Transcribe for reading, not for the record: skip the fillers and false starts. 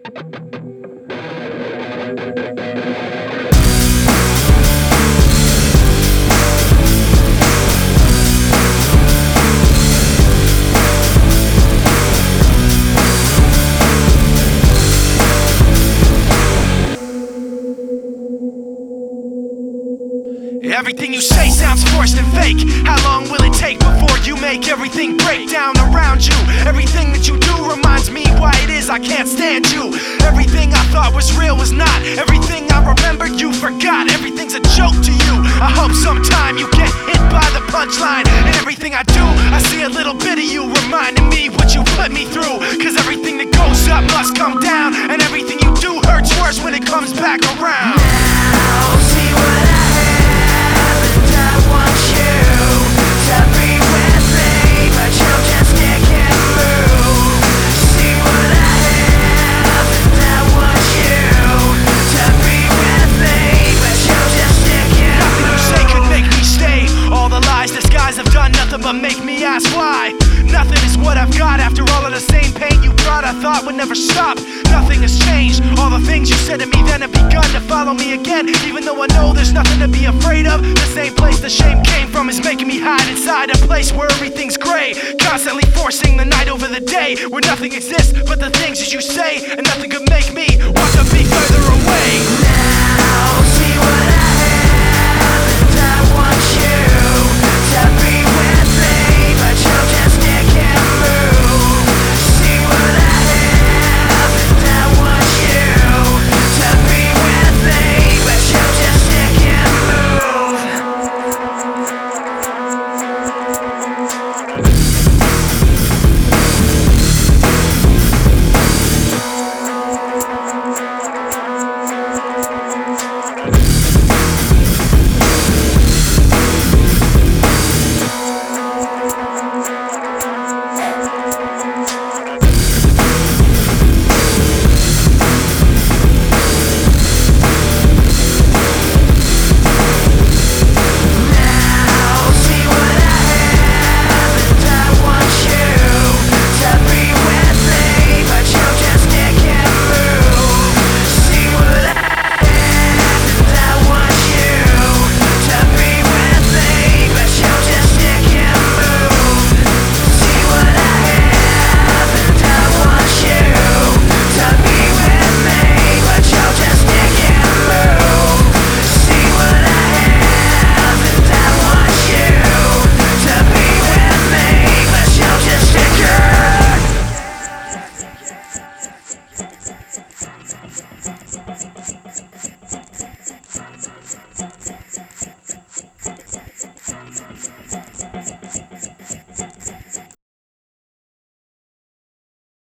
Everything you say sounds forced and fake. How long will it take before you make everything break down around you? Everything that you do reminds me why it is I can't stand you. Everything I thought was real was not. Everything I remembered you forgot. Everything's a joke to you. I hope sometime you get hit by the punchline. And everything I do, I see a little bit of you reminding me what you put me through. Cause everything that goes up must come down, and everything you do hurts worse when it comes back around. Now see what I have, and I want you to be with me, but you just can't move. See what I have, and I want you to be with me, but you just can't move. Nothing you say could make me stay. All the lies this guys have done nothing but make me ask why. Nothing is what I've got after all of the same pain you brought I thought would never stop. Nothing has changed. All the things you said to me then have begun to follow me again. Even though I know there's nothing to be afraid of, the same place the shame came from is making me hide inside a place where everything's gray. Constantly forcing the night over the day, where nothing exists but the things that you say, and nothing could make me want to be further away.